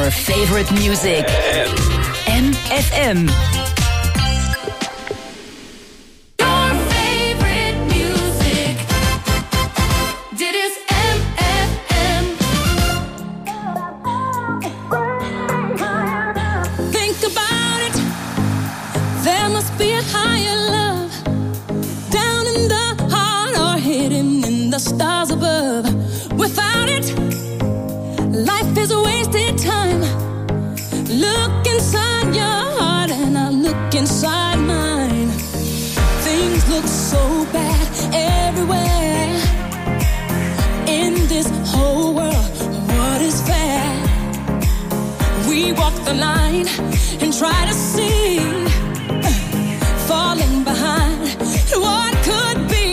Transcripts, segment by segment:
your favorite music. MFM. Stars above. Without it, life is a wasted time. Look inside your heart and I look inside mine. Things look so bad everywhere. In this whole world, what is fair? We walk the line and try to see, falling behind what could be.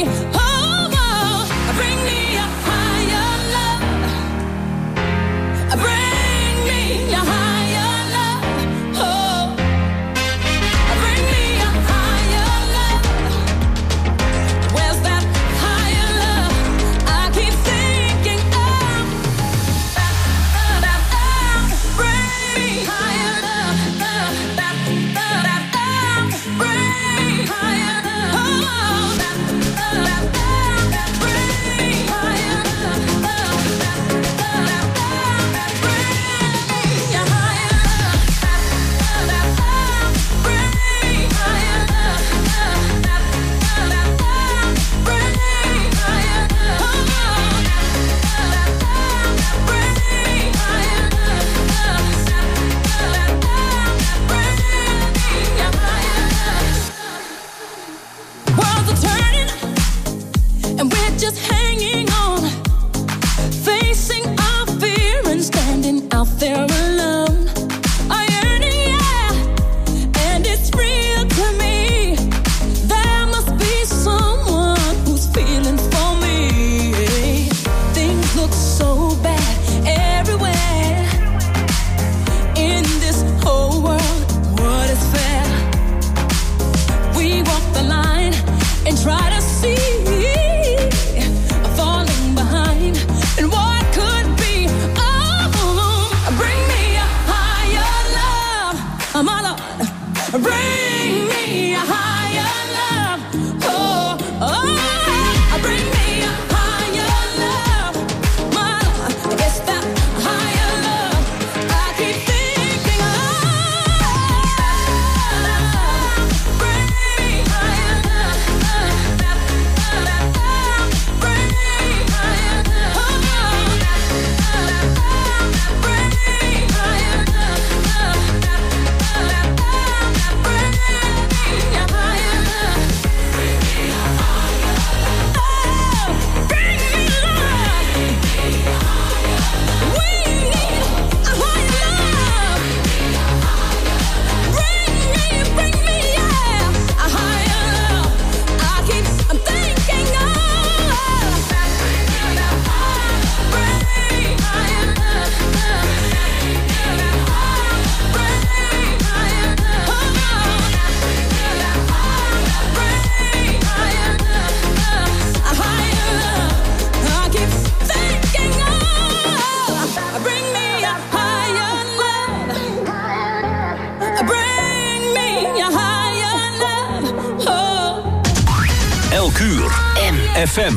FM.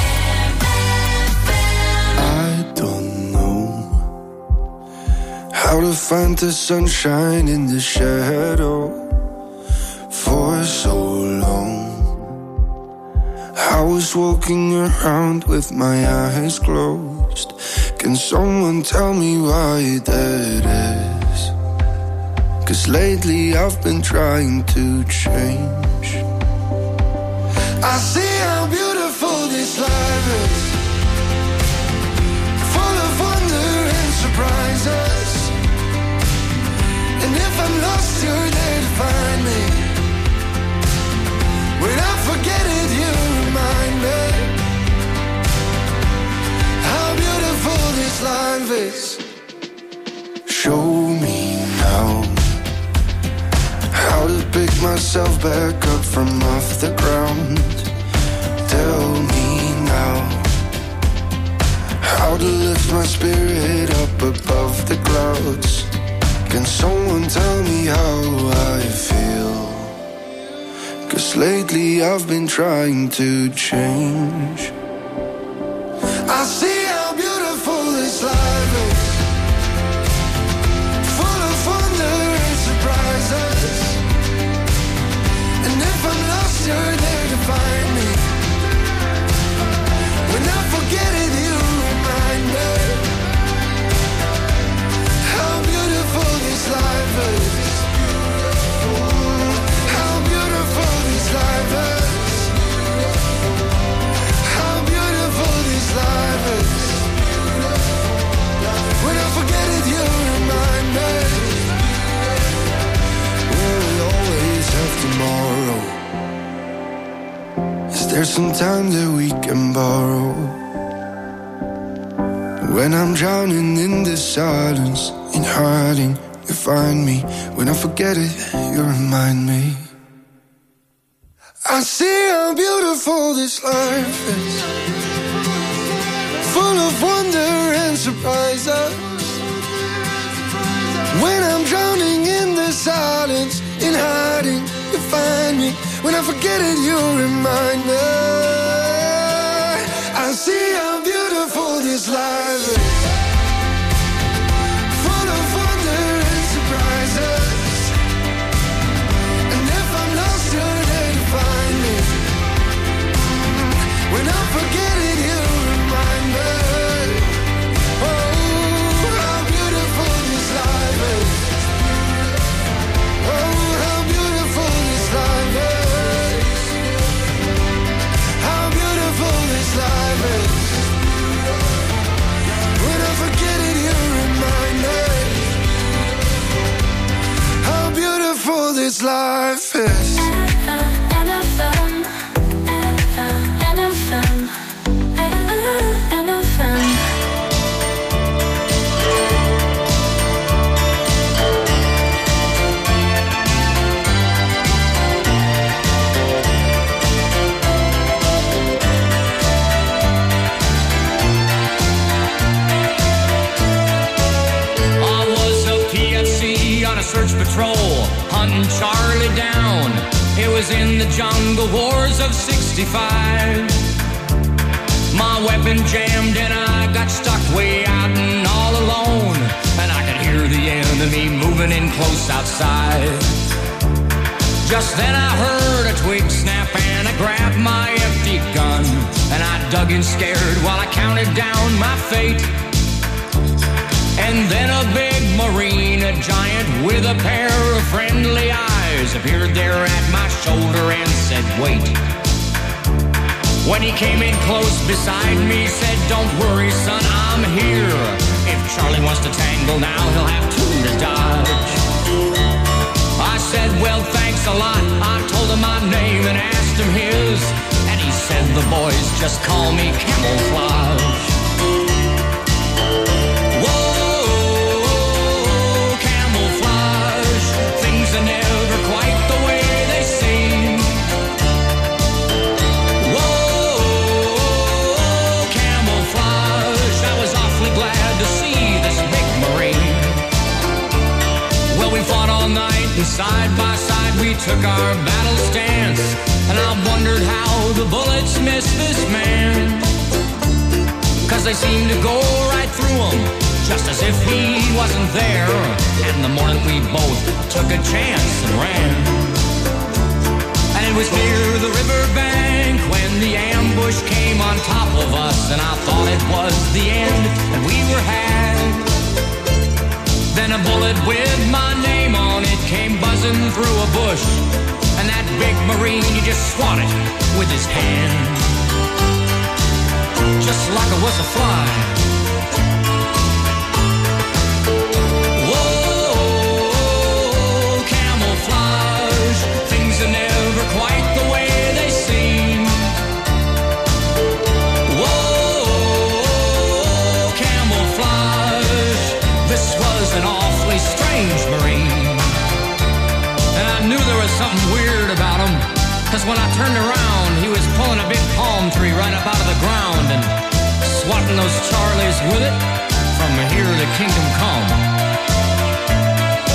I don't know how to find the sunshine in the shadow for so long. I was walking around with my eyes closed. Can someone tell me why that is? 'Cause lately I've been trying to change. I see how beautiful this life is, full of wonder and surprises. And if I'm lost, you're there to find me. When I forget it, you remind me how beautiful this life is. Show me now how to pick myself back up from off the ground. Tell me now how to lift my spirit up above the clouds. Can someone tell me how I feel? 'Cause lately I've been trying to change. I see how beautiful this life is, full of wonder and surprises. And if I'm lost, you're there to find me. When I forget it, you remind me how beautiful this life is. How beautiful this life is. How beautiful this life is. When I forget it, you remind me. Will we always have tomorrow? Is there some time that we can borrow? When I'm drowning in the silence, in hiding, you find me. When I forget it, you remind me. I see how beautiful this life is, full of wonder and surprises. When I'm drowning in the silence, in hiding, you find me. When I forget it, you remind me. I see how beautiful this life is, full of wonder and surprises. And if I'm lost, you're there to find me. When I forget it, you remind me. Oh, how beautiful this life is. Oh, how beautiful this life is. How beautiful this life is. When I forget it, you remind me how beautiful this life is. Search patrol, hunting Charlie down. It was in the jungle wars of '65. My weapon jammed and I got stuck way out and all alone. And I could hear the enemy moving in close outside. Just then I heard a twig snap and I grabbed my empty gun. And I dug in scared while I counted down my fate. And then a big Marine, a giant with a pair of friendly eyes, appeared there at my shoulder and said, wait. When he came in close beside me, said, don't worry, son, I'm here. If Charlie wants to tangle now, he'll have two to dodge. I said, well, thanks a lot. I told him my name and asked him his. And he said, the boys just call me Camouflage. Are never quite the way they seem. Whoa, camouflage. I was awfully glad to see this big Marine. Well, we fought all night and side by side we took our battle stance. And I wondered how the bullets missed this man. 'Cause they seemed to go right through him, just as if he wasn't there. And in the morning we both took a chance and ran. And it was near the riverbank when the ambush came on top of us. And I thought it was the end and we were had. Then a bullet with my name on it came buzzing through a bush. And that big Marine, he just swatted with his hand, just like it was a fly. Things are never quite the way they seem. Whoa, camouflage. This was an awfully strange Marine. And I knew there was something weird about him, 'cause when I turned around, he was pulling a big palm tree right up out of the ground and swatting those Charlies with it from here to kingdom come.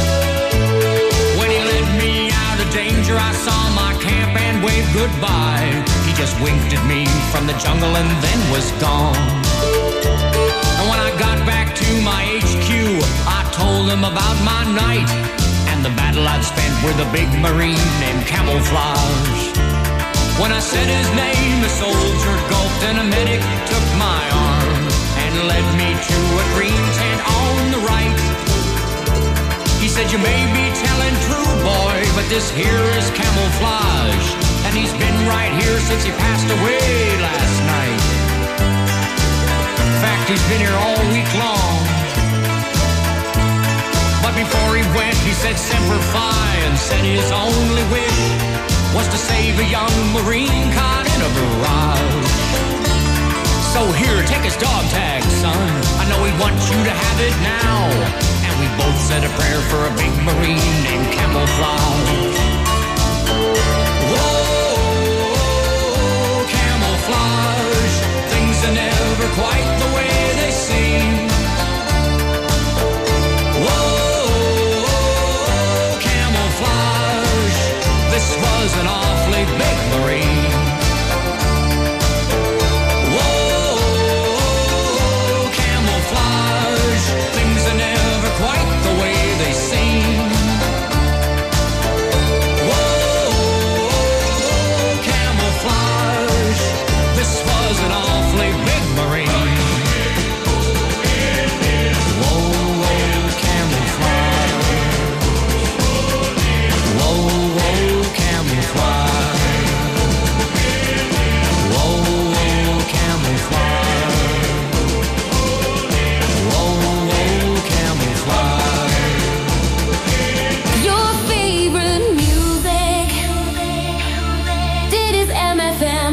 goodbye. He just winked at me from the jungle and then was gone. And when I got back to my HQ, I told him about my night and the battle I'd spent with a big Marine named Camouflage. When I said his name, a soldier gulped and a medic took my arm and led me to a green tent on the right. He said, you may be telling true, boy, but this here is Camouflage, and he's been right here since he passed away last night. In fact, he's been here all week long. But before he went, he said Semper Fi and said his only wish was to save a young Marine caught in a barrage. So here, take his dog tag, son. I know he wants you to have it now. And we both said a prayer for a big Marine named Camouflage. Whoa, Camouflage. Things are never quite the way they seem. Whoa, Camouflage. This was an awfully big Marine. Things are never quite the way they seem. Whoa, Camouflage. This was an awfully big Marine. Whoa, Camouflage. Whoa, Camouflage. Whoa, Camouflage. Your favorite music. Dit is MFM.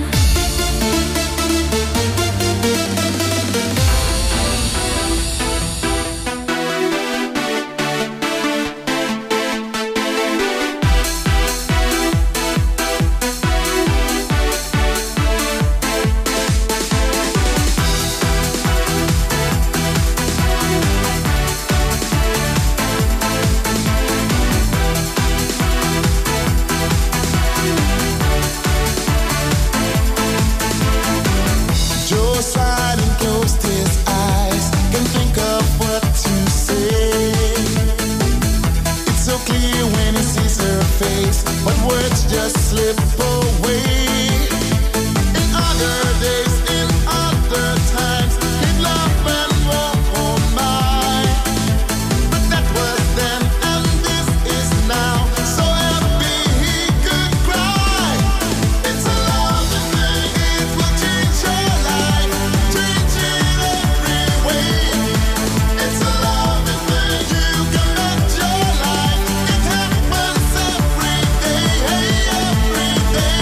Joe sighed and closed his eyes. Can't think of what to say. It's so clear when he sees her face, but words just slip away. In other days, in other times, he'd laugh and walk on by. But that was then, and this is now. So happy he could cry. It's a loving thing, it will change your life, change it every way. It's a loving thing, you can bet your life. It happens every day, every day.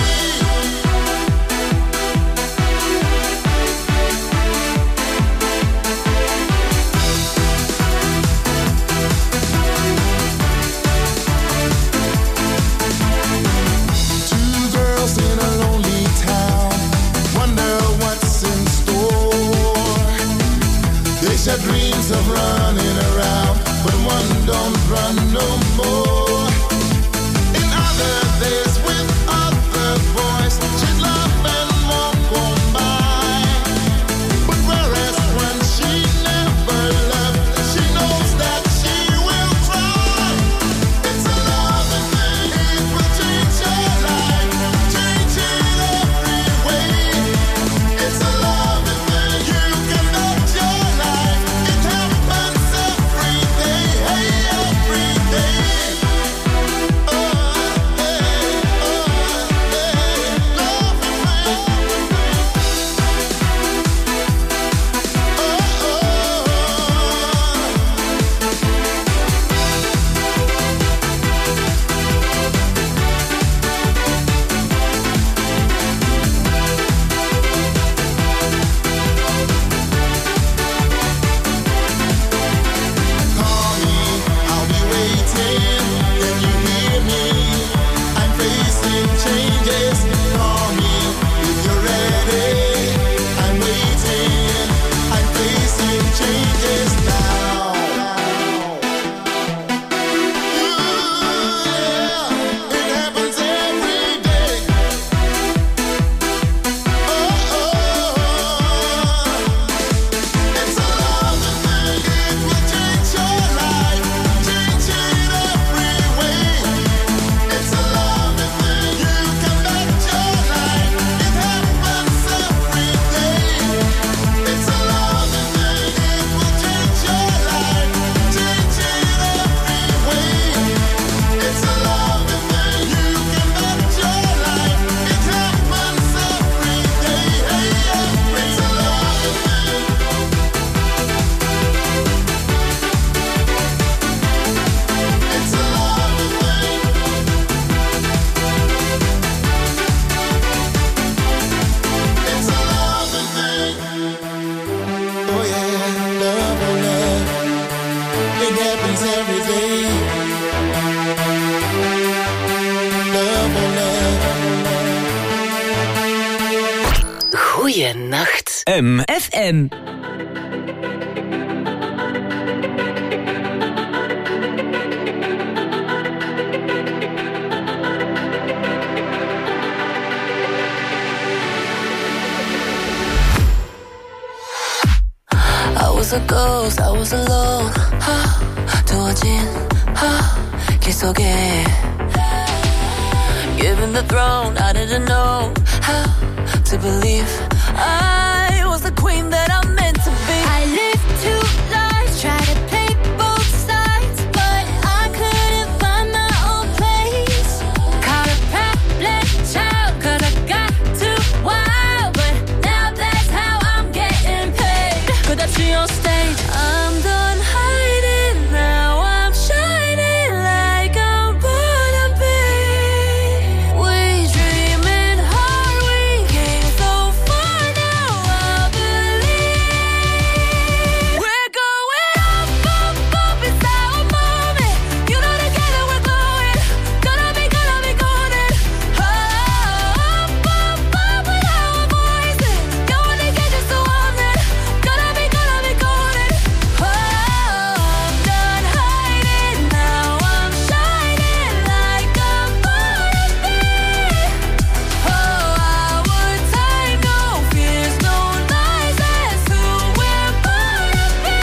Two girls in a lonely town wonder what's in store. They share dreams of running around, but one don't run no more. In other days with other boys, she'd laugh and walk on by. But whereas when she never left, she knows that she will try. It's a loving thing, it will change your life, change it every way. It's a loving thing, you can bet your life. It happens every day, every day. Goeienacht. FM. I was a ghost, I was alone. 두어진 길 속에 Given the throne, I didn't know how to believe I was the queen that I'm meant to be. I lived two lives, tried to play both sides, but I couldn't find my own place. Caught a problem child, 'cause I got too wild, but now that's how I'm getting paid. 끝없이 on stage, I'm done hiding, now I'm shining like I'm born to be. We dreaming hard, we came so far, now I believe. We're going up, up, up, it's our moment. You know together we're glowing, gonna be golden. Up, up, up with our voices, you wanna get just so on it. Gonna be golden. Oh, I'm done hiding, now I'm shining like I'm born to be. Oh, our time, no fears, no lies, that's who we're born to be.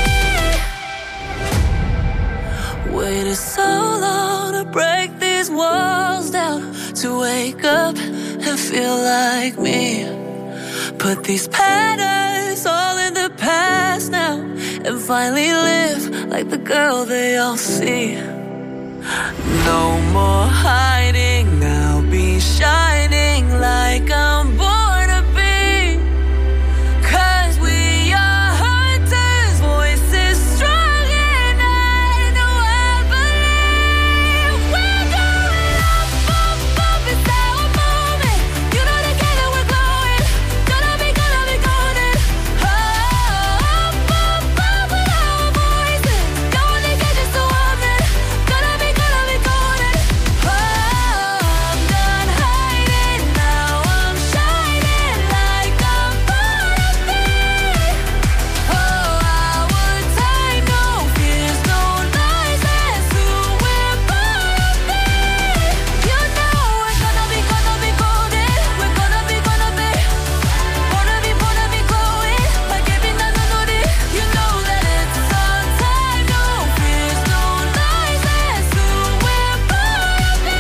Waited so long to break these walls down, to wake up and feel like me. Put these patterns all in the past now, and finally live like the girl they all see. No more hiding, I'll be shining like I'm born to be. 'Cause we are hunters, voices strong, and I know I believe. We're going up, up, up, it's our moment. You know together we're glowing, gonna be golden. Oh, up, up, up with our voices, you wanna get just so on it. Gonna be golden. Oh, I'm done hiding, now I'm shining like I'm born to be. Oh, our time, no fears, no lies, that's who we're born to be. You know we're gonna be golden. We're gonna be born to be glowing like every night on the. You know that it's our time, no fears, no lies, that's who we're born to be.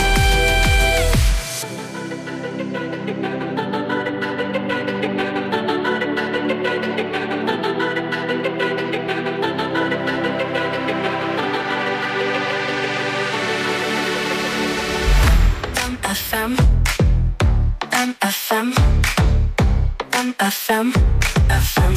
FM, FM, FM, FM.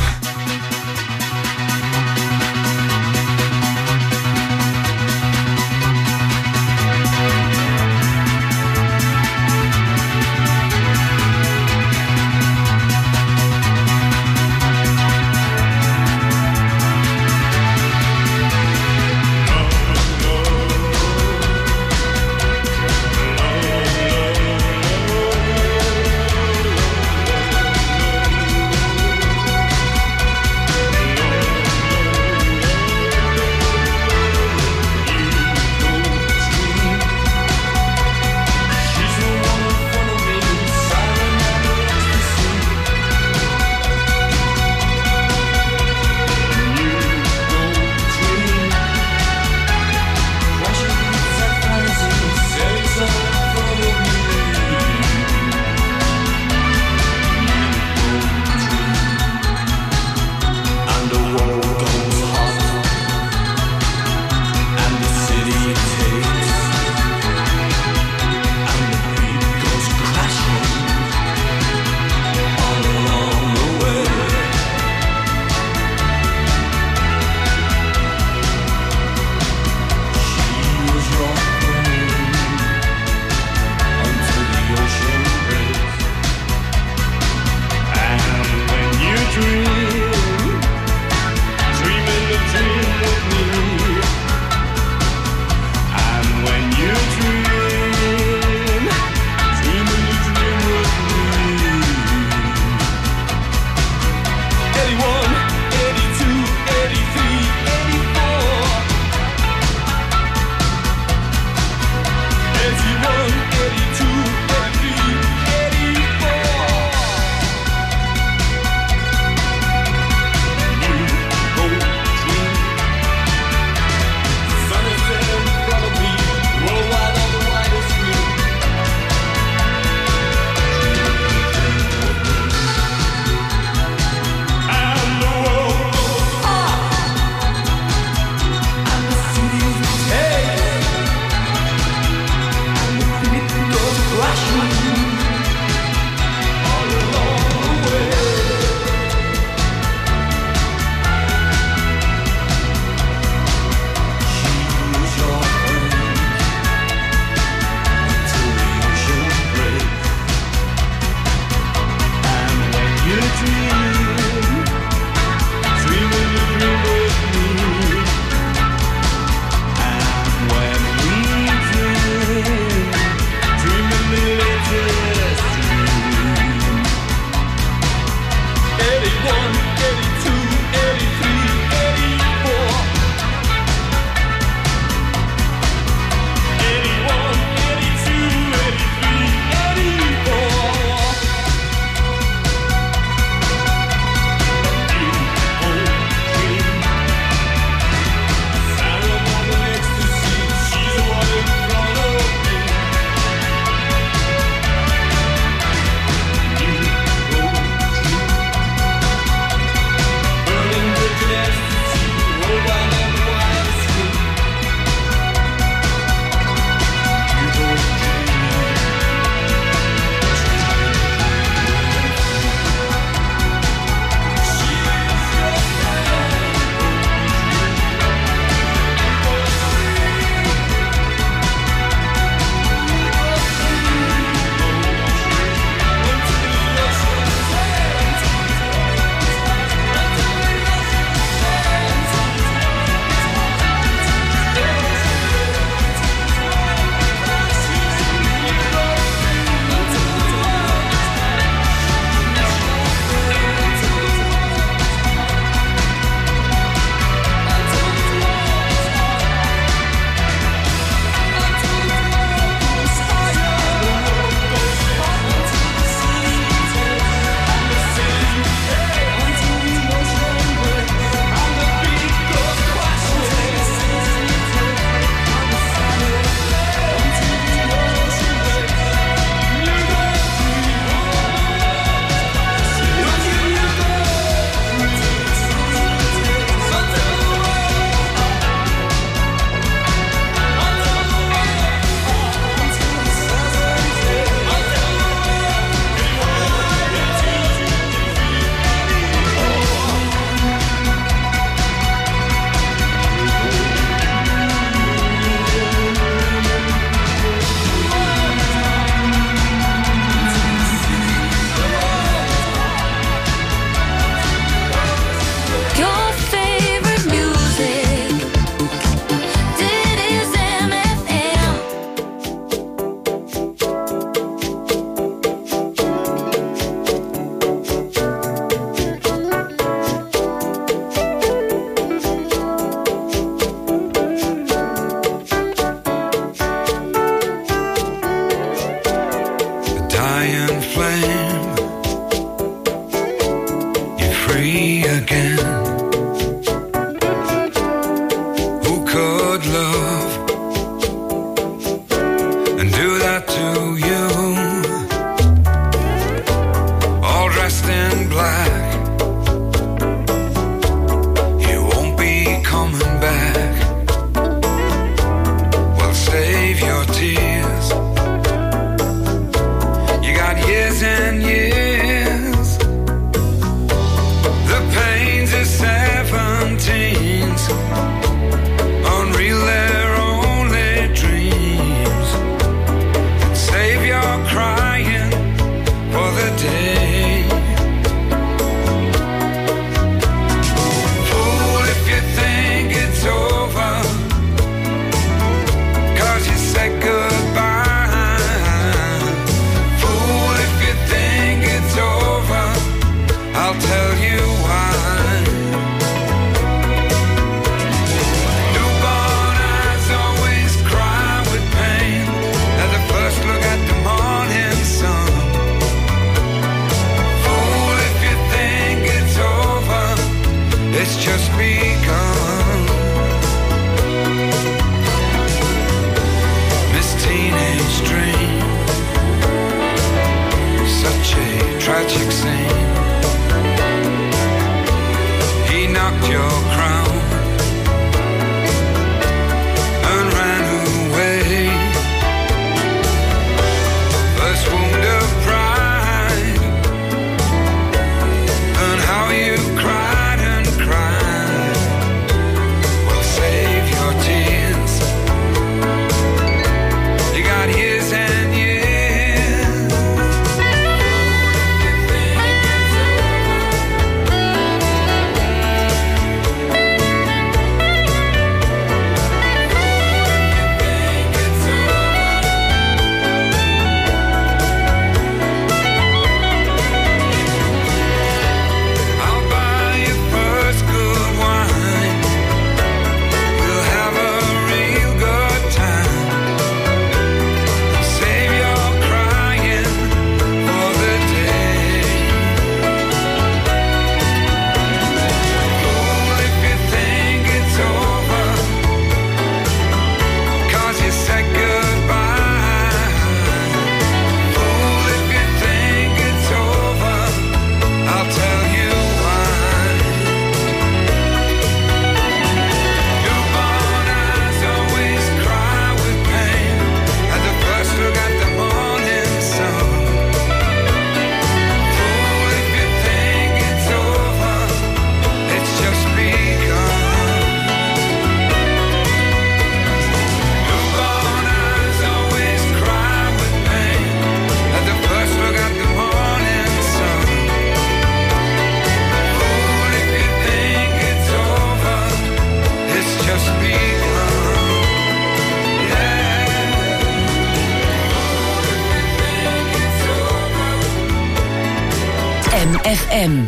MFM.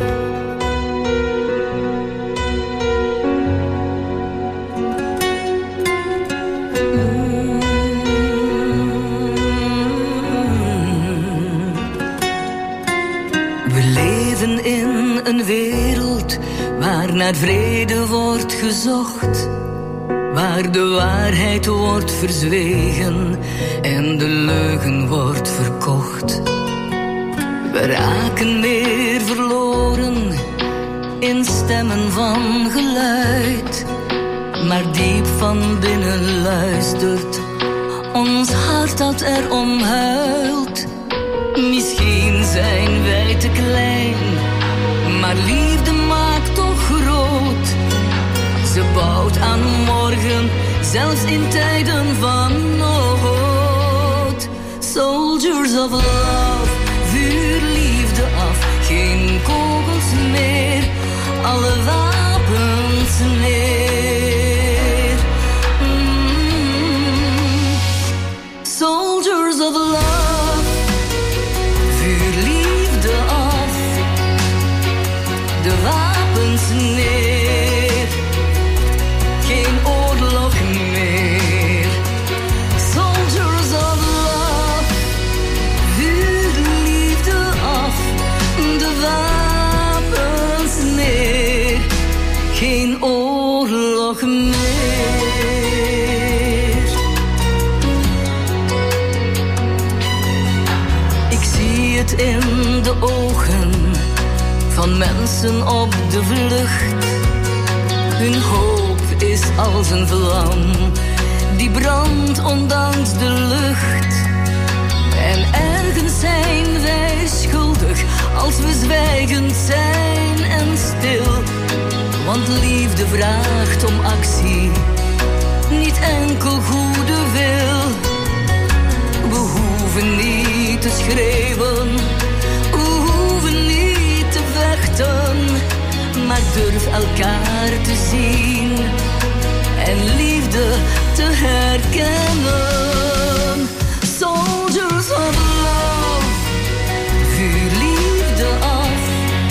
We leven in een wereld waar naar vrede wordt gezocht, waar de waarheid wordt verzwegen en de leugen wordt verkocht. We raken weer verloren in stemmen van geluid, maar diep van binnen luistert ons hart dat erom huilt. Misschien zijn wij te klein, maar liefde maakt toch groot. Ze bouwt aan morgen, zelfs in tijden van nood. Soldiers of love, vuur liefde af. Geen kogels meer, alle wapens neer. Soldiers of love, vuur liefde af. De wapens neer, geen oorlog meer. Soldiers of love, vuur liefde af. De wapens neer, geen oorlog meer. Ik zie het in de ogen van mensen op de vlucht. Hun hoop is als een vlam die brandt ondanks de lucht. En ergens zijn wij schuldig als we zwijgend zijn en stil. Want liefde vraagt om actie, niet enkel goede wil. We hoeven niet te schreeuwen, we hoeven niet te vechten, maar durf elkaar te zien en liefde te herkennen. Soldiers of love, vuur liefde af.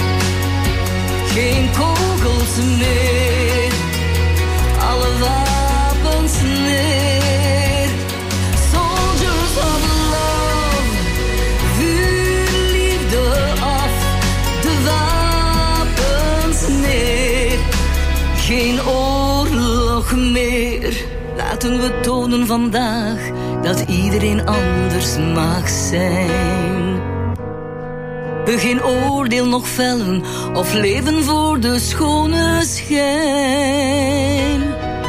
Geen kogels meer, alle wapens neer. Soldiers of love, vuur liefde af. De wapens neer, geen oorlog meer. Laten we tonen vandaag dat iedereen anders mag zijn. We geen oordeel nog vellen of leven voor de schone schijn.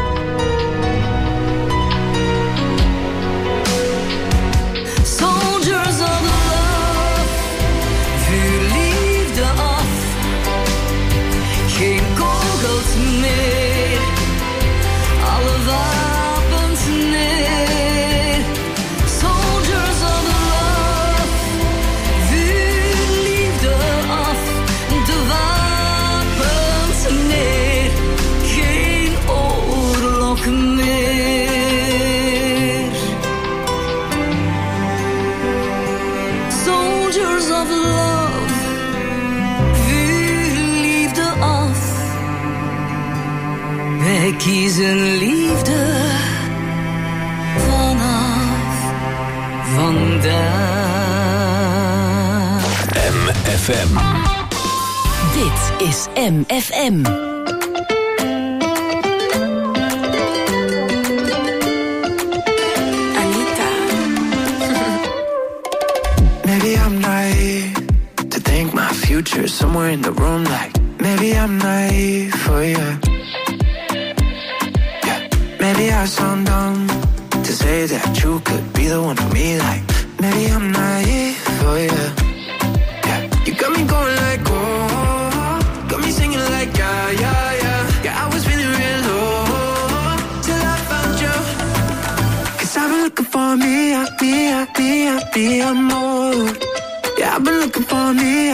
Soldiers of love, vuur liefde af. Geen kogels meer, alle wapens neer. Soldiers of love, vuur liefde af. De wapens neer, geen oorlog meer. Soldiers of love, vuur liefde af. Wij kiezen liefde vanaf vandaag. MFM. Dit is MFM. Maybe I'm naive to think my future is somewhere in the room. Like maybe I'm naive for you. Yeah. Maybe I sound dumb to say that you could be the one for me. Like maybe I'm naive for you. Yeah. You got me going like oh, got me singing like yeah, yeah, yeah. Yeah, I was feeling real low till I found you. 'Cause I've been looking for me, more. Yeah, I've been looking for me,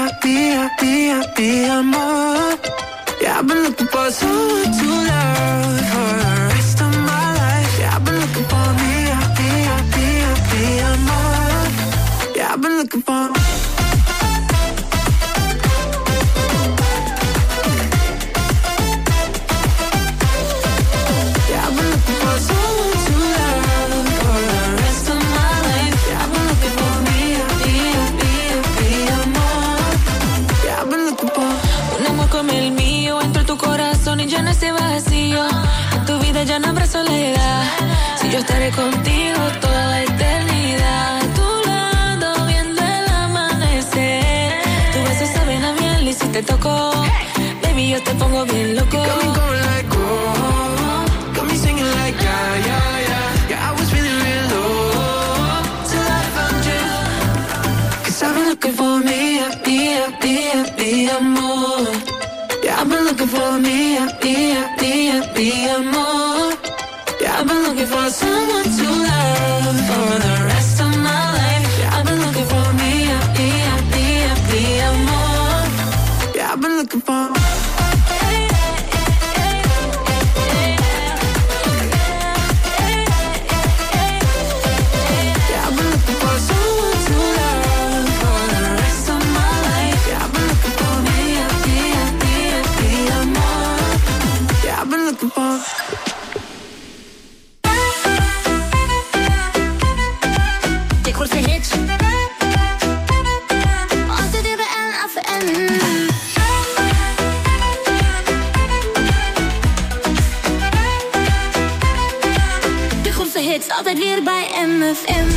more. Yeah, I've been looking for someone to love for the rest of my life. Yeah, I've been looking for me, more. Yeah, I've been looking for ya no habrá soledad. Si yo estaré contigo toda la eternidad. A tu lado viendo el amanecer. Tus besos saben a miel y si te toco, baby, yo te pongo bien loco. You got me going like, oh, got me singing like, yeah, yeah, yeah. Yeah, I was feeling real low till I found you. 'Cause I've been looking for me, amor. Yeah, I've been looking for me, amor. Yeah, I've been looking for someone to love for the rest of my life. Yeah, I've been looking for me, amor. Yeah, I've been looking for. Altijd weer bij MFM.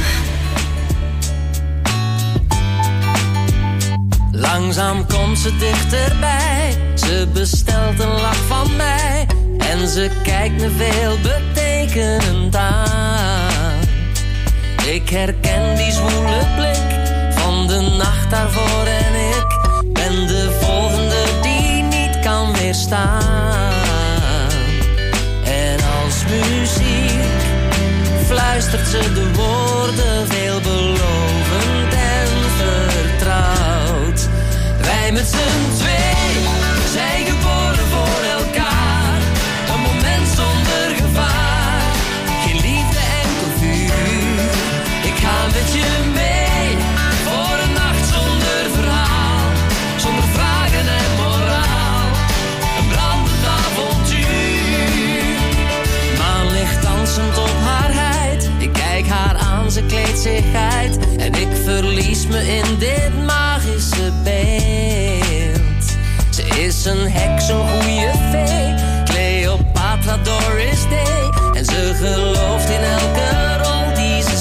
Langzaam komt ze dichterbij. Ze bestelt een lach van mij. En ze kijkt me veelbetekenend aan. Ik herken die zwoele blik van de nacht daarvoor. En ik ben de volgende die niet kan weerstaan. En als muziek fluistert ze de woorden veelbelovend en vertrouwd. Wij met z'n twee zijn geboren voor elkaar. Een moment zonder gevaar. Geen liefde, enkel vuur. Ik ga met je mee voor een nacht zonder verhaal. Zonder vragen en moraal. Een brandend avontuur. Maanlicht dansend op haar huid. Ik kijk haar aan, ze kleedt zich uit. En ik verlies me in dit magische beeld. Ze is een heks, een goeie fee. Cleopatra, Doris Day. En ze gelooft in elke rol die ze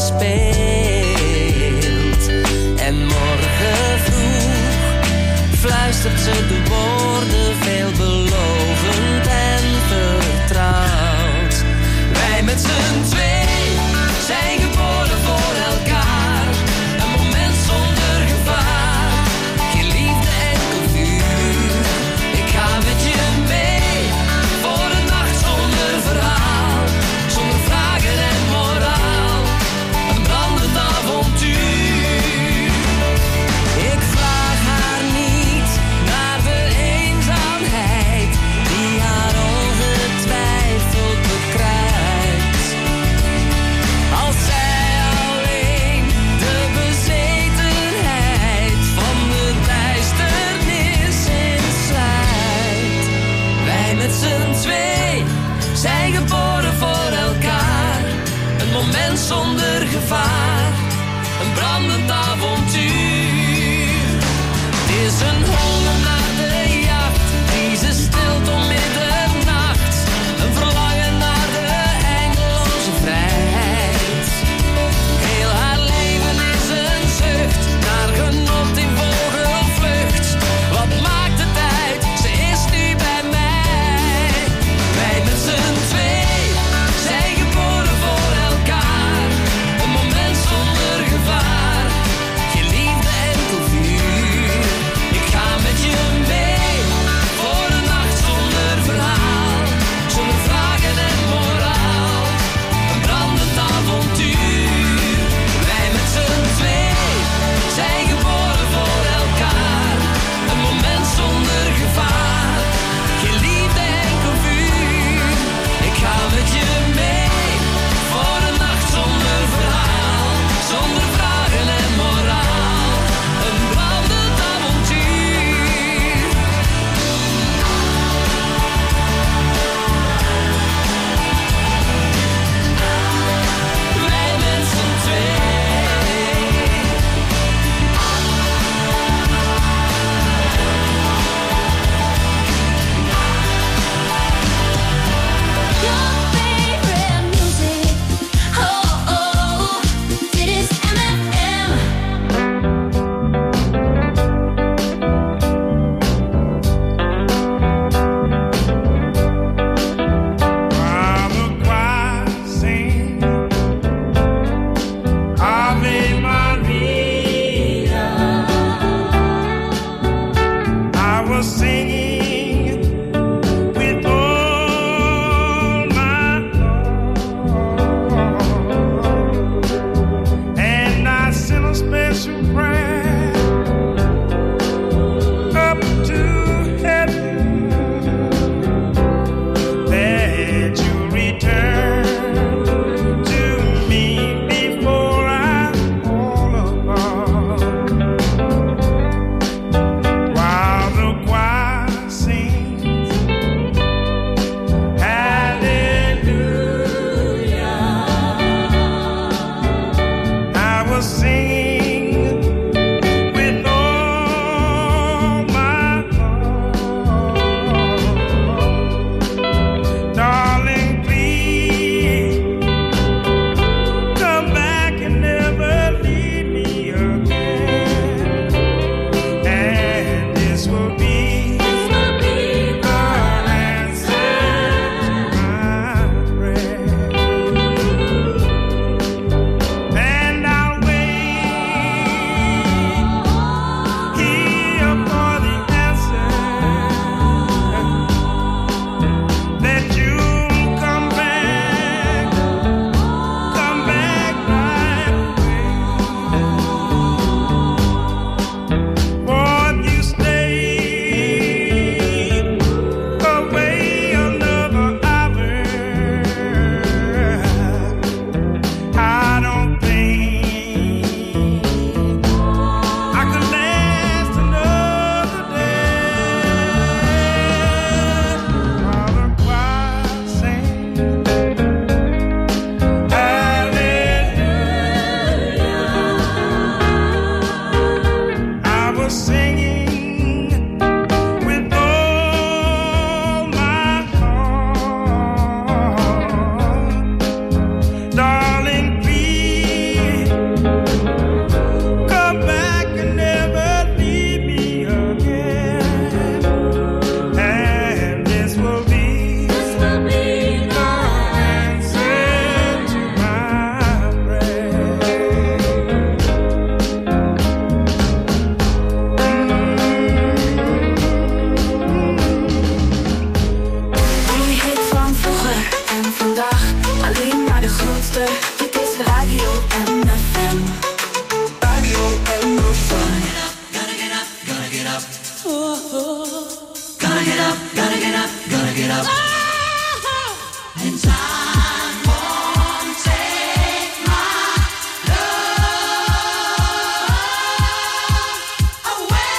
speelt. En morgen vroeg fluistert ze de woorden veelbelovend en vertrouwd. Wij met z'n twee zijn geboren voor elkaar. Een moment zonder gevaar. Geen liefde, enkel vuur. Ik ga met je mee voor een nacht zonder verhaal. Zonder vragen en moraal. Een brandend avontuur. Ik vraag haar niet naar de eenzaamheid die haar ongetwijfeld bekruipt. Als zij alleen de bezetenheid van de duisternis insluit. Wij met z'n twee zijn geboren voor elkaar. Een moment zonder gevaar. Een brandend avontuur. Het is een honger naar de jacht die ze stilt om middernacht. Een verlangen naar de eindeloze vrijheid. Heel haar leven is een zucht naar genot in vogelvlucht. Wat maakt het uit, ze is nu bij mij. Wij met z'n twee zijn geboren voor elkaar. Een moment zonder gevaar. Gotta get up, gotta get up, gotta get up. And time won't take my love away.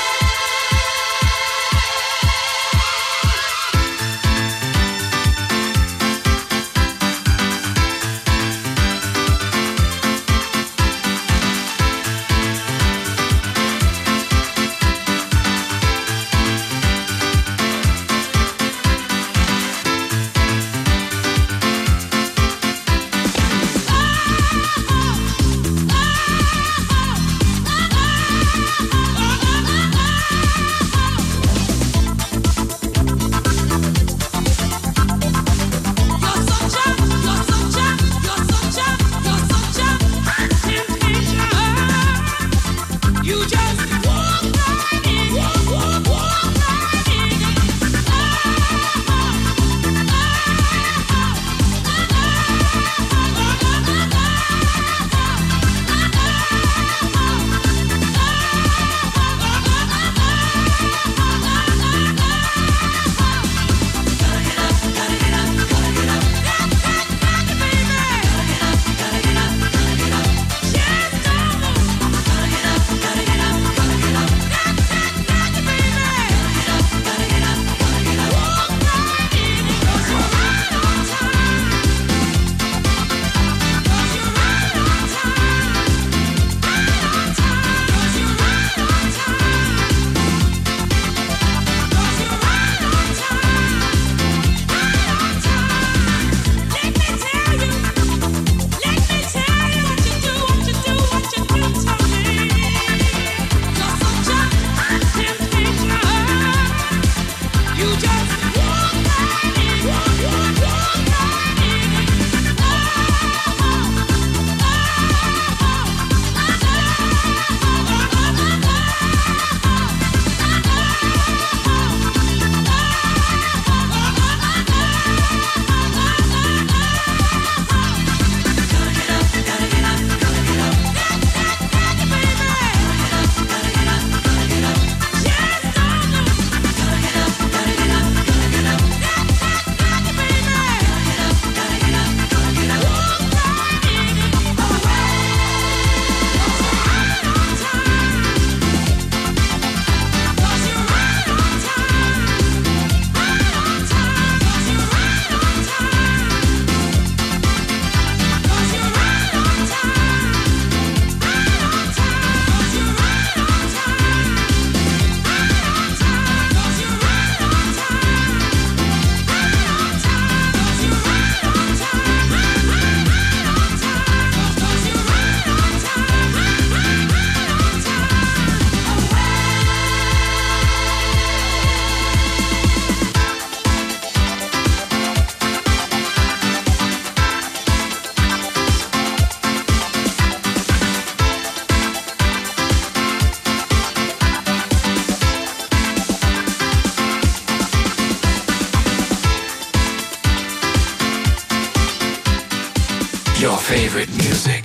Your favorite music.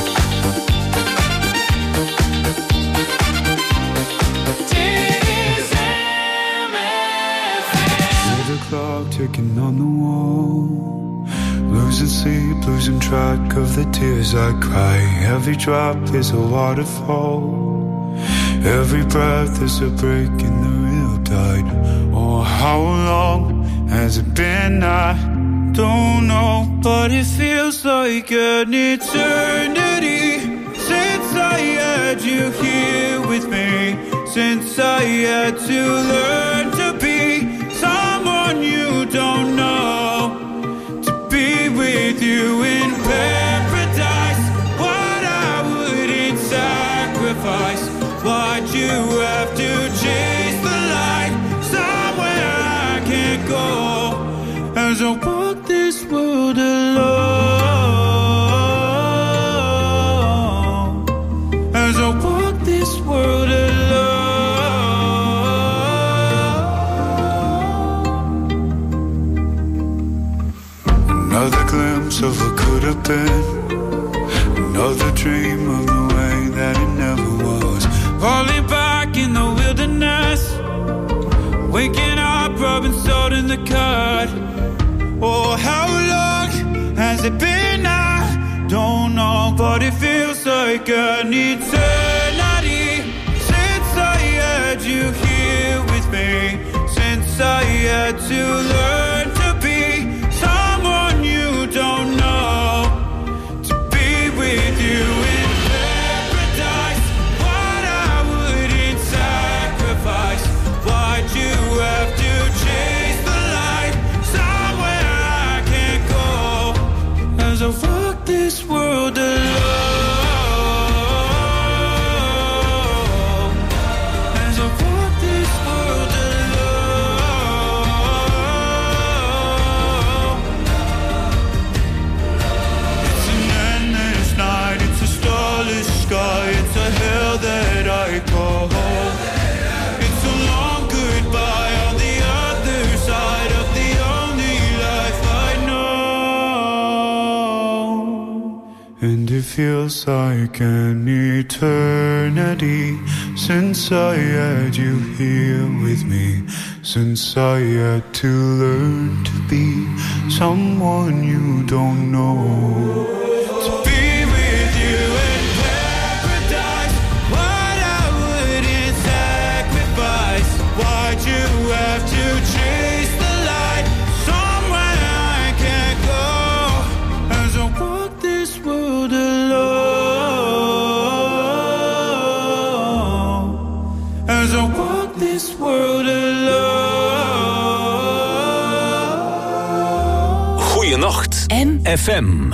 Hear the clock ticking on the wall. Losing sleep, losing track of the tears I cry. Every drop is a waterfall. Every breath is a break in the real tide. Oh, how long has it been? I don't know, but it feels like an eternity since I had you here with me. Since I had to learn to be someone you don't know, to be with you in paradise. What I wouldn't sacrifice, what you have to chase the light. Somewhere I can't go as I walk this world alone. As I walk this world alone. Another glimpse of what could have been. Another dream of the way that it never was. Falling back in the wilderness. the cut. Oh, how long has it been? I don't know, but it feels like an eternity since I had you here with me. Since I had to learn to be someone you don't know, to be with you in paradise. What I wouldn't sacrifice. Why'd you have to chase the light somewhere I can't go? As I walk this world alone. It's a hell that I call home. It's a long goodbye on the other side of the only life I know. And it feels like an eternity since I had you here with me. Since I had to learn to be someone you don't know. You have to chase the light somewhere I can't go. As I walk this world alone. As I walk this world alone. Goeienacht MFM.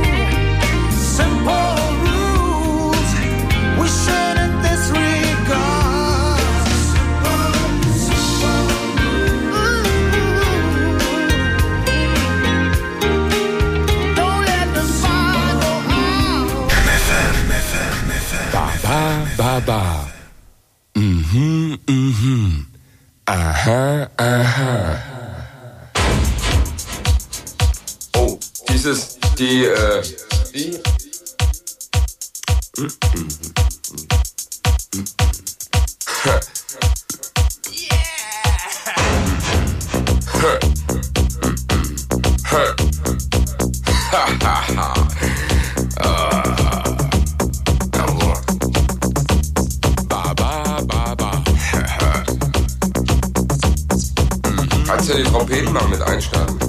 We shouldn't disregard. ba ba. Aha, aha. Oh, die. Kannst du die Trompeten mal mit einstarten?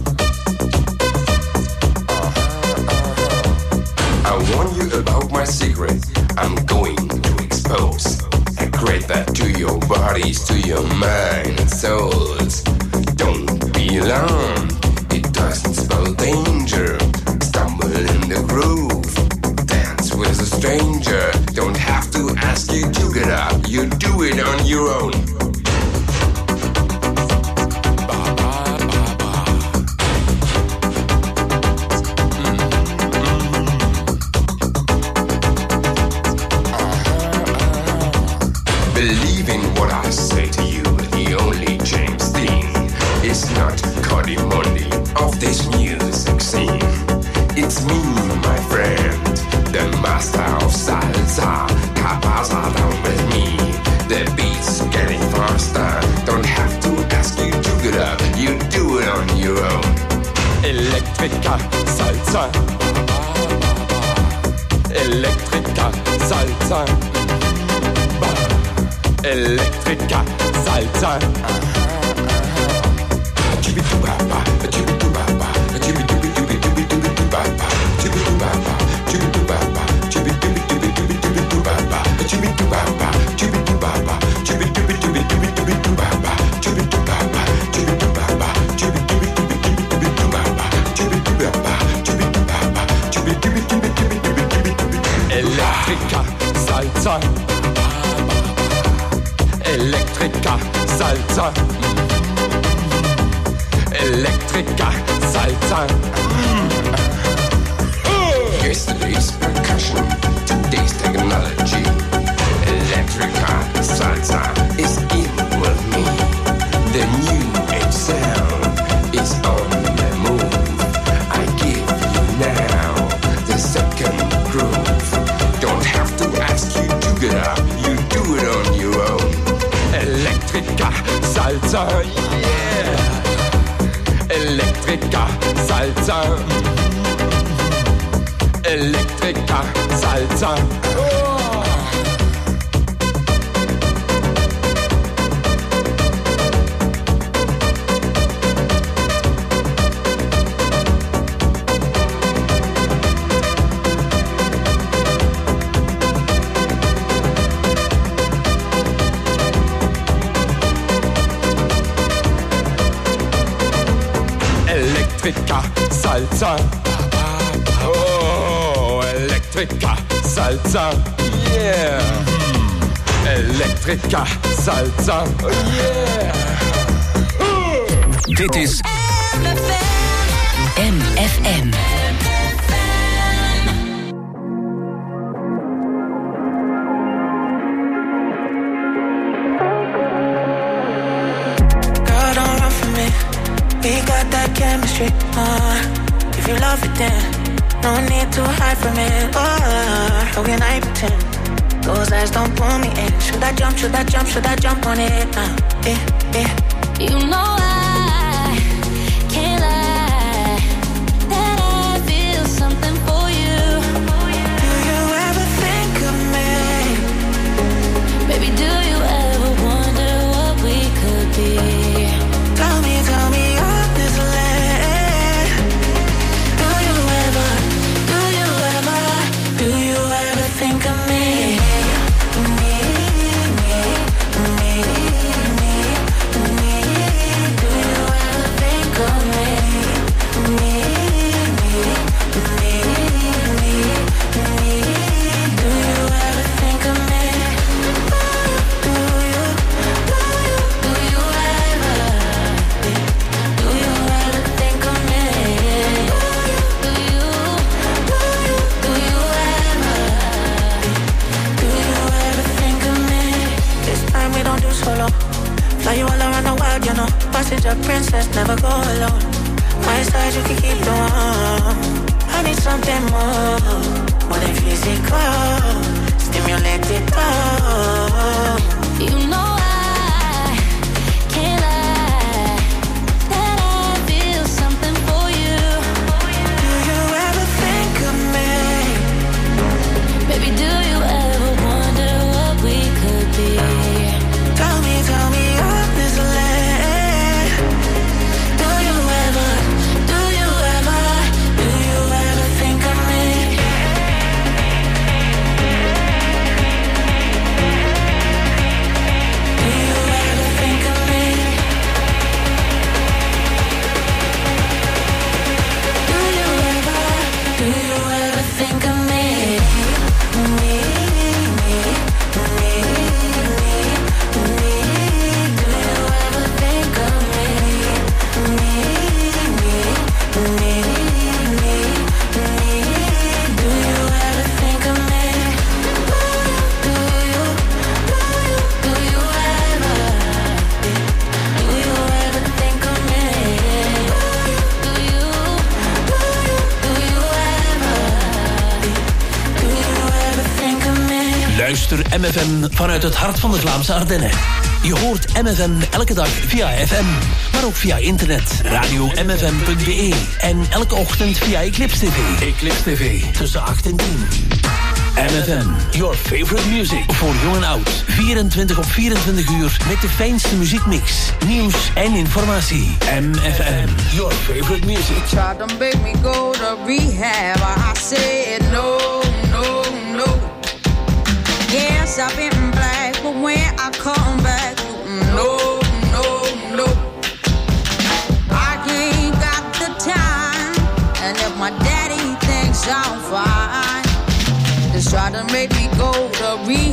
I warn you about my secret. I'm going to expose. I create that to your bodies, to your mind and souls. Don't be alarmed. It doesn't spell danger. Stumble in the groove. Dance with a stranger. Don't have to ask you to get up. You do it on your own. Believe in what I say to you. The only James Dean is not Cody Monday of this music scene. It's me, my friend, the master of salsa. Capasa down with me. The beat's getting faster. Don't have to ask you to get up. You do it on your own. Electrica salsa. Electrica salsa. Electrica salsa. Chibitubaba, chibitubaba, chibitubitubitubitubaba, chibitubaba, chibitubaba, chibitubitubitubitubaba, chibitubaba, chibitubaba, chibitubitubitubitubaba, chibitubaba, chibitubaba, chibitubitubitubitubaba, chibitubaba, chibitubaba, chibitubitubitubitubaba. Electrica salsa. Electrica salsa. Electrica salsa. Yesterday's percussion, today's technology. Electrica salsa is in with me. The new age sound is on the move. I give you now the second groove. Don't have to ask you to get up. You do it on your own. Electrica salsa, yeah. Electrica salsa. Electrica salsa. Oh. Electrica salsa. Oh, electrica salsa. Yeah. Electrica salsa. Yeah. Dit is MFM. Girl, don't run from me. We got that chemistry. If you love it, then no need to hide from it. How can I pretend? Those eyes don't pull me in. Should I jump? Should I jump? Should I jump on it? You know I can't lie that I feel something for you. Do you ever think of me? Baby, do you ever wonder what we could be? Tell me honestly. Do you ever think of me? Do you no passenger princess, never go alone. My side you can keep the one. I need something more than physical. Stimulate it all. You know I can't lie that I feel something for you. Do you ever think of me? Baby, do you ever wonder what we could be? Tell me honestly. Do you ever think of me? Do you ever think of me? Do you ever think of me? Luister MFM vanuit het hart van de Vlaamse Ardennen. Je hoort MFM elke dag via FM, maar ook via internet. Radio-mfm.be en elke ochtend via Eclipse TV. Eclipse TV, tussen 8 en 10. MFM, your favorite music. Voor jong en oud. 24 op 24 uur met de fijnste muziekmix. Nieuws en informatie. MFM, your favorite music. Tried to make me go to rehab. I said no. Yes, I've been black, but when I come back, no. I ain't got the time, and if my daddy thinks I'm fine, just try to make me go to rehab.